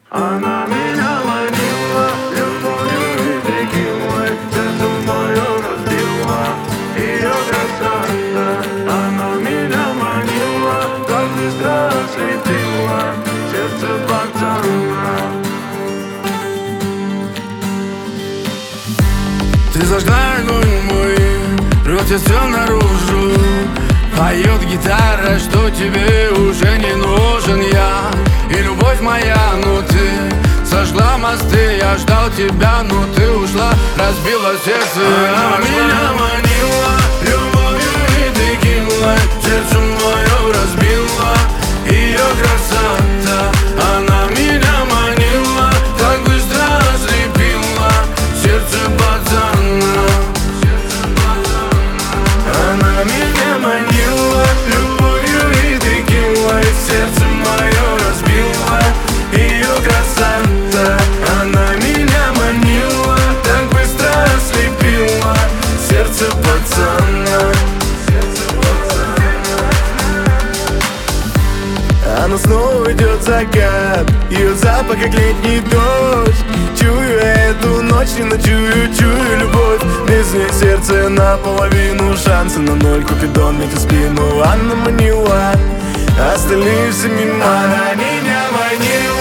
Она меня манила любовью и текилой, сердце мое разбила ее красота. Она меня манила, так быстро ослепила сердце пацана. Ты зажгла огонь мой, рвет все наружу. Поет гитара, что тебе уже не нужен я. И любовь моя, но ты сожгла мосты. Я ждал тебя, но ты ушла, разбила сердце. Она меня манила любовью и текилой, сердце мое разбила ее красота. Она меня манила, так быстро ослепила сердце пацана. Она меня манила любовью и текилой, сердце мое разбила ее красота. Она меня манила, так быстро ослепила сердце пацана. Она снова идет закат, ее запах как летний дождь. Чую эту ночь, не ночую, чую любовь. Без нее сердце наполовину, шансы на ноль. Купидон метит спину, она манила, остальные все мимо. Она меня манила.